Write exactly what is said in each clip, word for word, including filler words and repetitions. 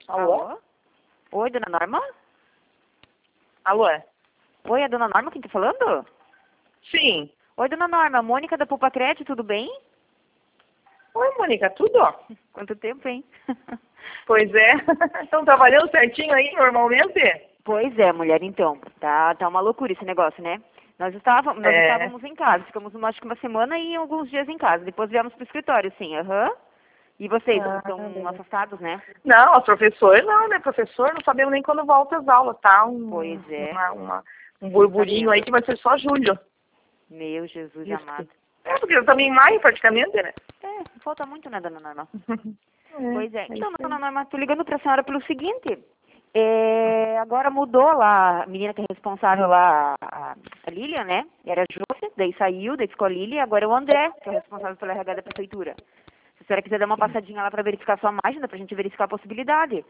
Alô? Alô? Oi, dona Norma? Alô? Oi, é a dona Norma quem tá falando? Sim. Oi, dona Norma, Mônica da Poupa Crédito, tudo bem? Oi, Mônica, tudo? Quanto tempo, hein? Pois é. Estão trabalhando certinho aí, normalmente? Pois é, mulher, então. Tá, tá uma loucura esse negócio, né? Nós estávamos, nós É. estávamos em casa, ficamos acho que uma semana e alguns dias em casa. Depois viemos pro escritório, sim, aham. E vocês, Ah, estão beleza. afastados, né? Não, os professores não, né? Professor, não sabemos nem quando volta às aulas, tá? Um, Pois é. uma, uma- um burburinho aí que vai ser só julho. Meu Jesus Isso. amado. É, porque estamos em maio praticamente, né? É, falta muito, né, dona Norma? É, Pois é. é Então, isso aí. dona Norma, tô ligando pra senhora pelo seguinte. É, agora mudou lá, a menina que é responsável lá, a, a Lília, né? Era a Júlia, daí saiu, daí ficou a Lília, agora é o André, que é o responsável pela R H da prefeitura. Se a senhora quiser dar uma passadinha lá pra verificar sua máquina, pra gente verificar a possibilidade.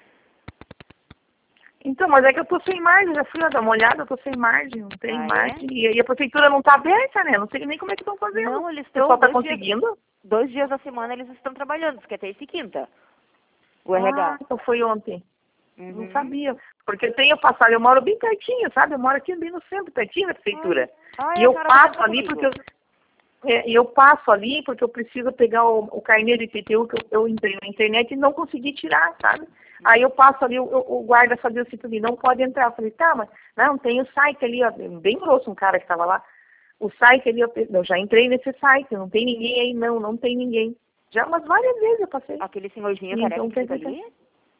Então, mas é que eu tô sem margem, já fui lá dar uma olhada, eu tô sem margem, não tem Ah, é? margem. E, e a prefeitura não tá aberta, né? Não sei nem como é que estão fazendo. Não, eles O pessoal estão tá dois dias, conseguindo? dois dias da semana eles estão trabalhando, que é terça e quinta, o Ah, R H. então foi ontem. Não Uhum. sabia. Porque eu tenho passado, eu moro bem pertinho, sabe? Eu moro aqui bem no centro, pertinho da prefeitura. Ah, E é, a eu senhora passo conversa ali comigo. porque eu, é, e eu passo ali porque eu preciso pegar o, o carnê de I P T U que eu, eu entrei na internet e não consegui tirar, sabe? Aí eu passo ali, o, o guarda fazia assim pra mim, não pode entrar. Eu falei, tá, mas não, tem o site ali, ó, bem grosso um cara que estava lá. O site ali, eu, eu já entrei nesse site, não tem ninguém aí, não, não tem ninguém. Já umas várias vezes eu passei. Aquele senhorzinho E careca então, que quer fica dizer, ali?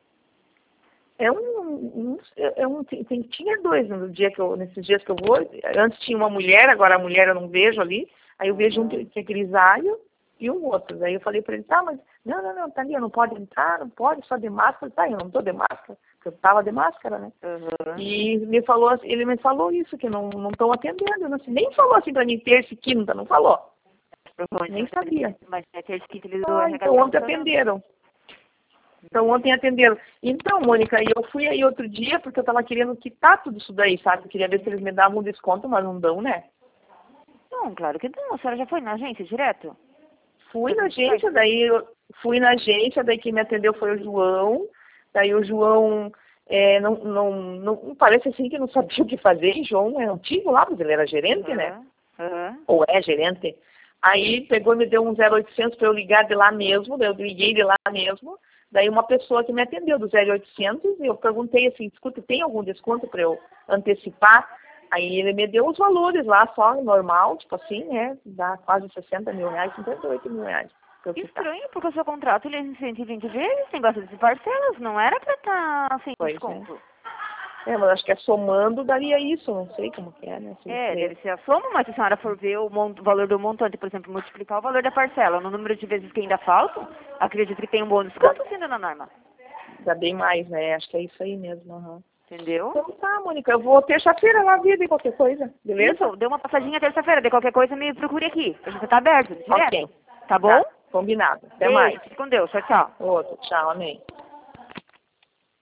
é um, um, é um tem, tem- tinha dois no dia que eu, nesses dias que eu vou. Antes tinha uma mulher, agora a mulher eu não vejo ali. Aí eu vejo um que, que é grisalho e um outro. Aí eu falei para ele, tá, mas não, não, não, tá ali, não pode entrar, não pode, só de máscara. Tá, eu não tô de máscara, porque eu tava de máscara, né? Uhum. E me falou, assim- ele me falou isso, que não não estão atendendo. Não, nem falou assim para mim, terça e quinta, não falou. Nem sabia. Mas é terça e quinta eles do Ah, R H então tá ontem funcionando. atenderam. Então ontem atenderam. Então, Mônica, eu fui aí outro dia porque eu estava querendo quitar tudo isso daí, sabe? Eu queria ver se eles me davam um desconto, mas não dão, né? Não, claro que não. A senhora já foi na agência direto? Fui na agência, daí eu fui na agência, daí quem me atendeu foi o João. Daí o João é, não, não, não parece assim que não sabia o que fazer. E João é antigo lá, mas ele era gerente, né? Aham. Aham. Ou é gerente. Aí pegou e me deu um zero oitocentos para eu ligar de lá mesmo, daí eu liguei de lá mesmo. Daí uma pessoa que me atendeu do zero oitocentos e eu perguntei assim, escuta, tem algum desconto para eu antecipar? Aí ele me deu os valores lá, só normal, tipo assim, né? Dá quase sessenta mil reais, cinquenta e oito mil reais. Pra eu quitar. Estranho, porque o seu contrato ele é em cento e vinte vezes, tem bastante de parcelas, não era pra estar sem Pois desconto. É, mas acho que é somando daria isso, não sei como que é, né? Se É, você- deve ser a soma, mas se a senhora for ver o, mont- o valor do montante, por exemplo, multiplicar o valor da parcela no número de vezes que ainda faltam, acredito que tem um bom desconto, sim, dona Norma. Dá bem mais, né? Acho que é isso aí mesmo. Aham. Entendeu? Então tá, Mônica, eu vou terça-feira lá ver de qualquer coisa, beleza? Isso, dê uma passadinha terça-feira, de qualquer coisa me procure aqui. A gente tá aberto, direto. Ok. Tá bom? Tá, combinado. Até Beijo, mais. fique com Deus. Tchau, tchau. Outro, tchau, amém.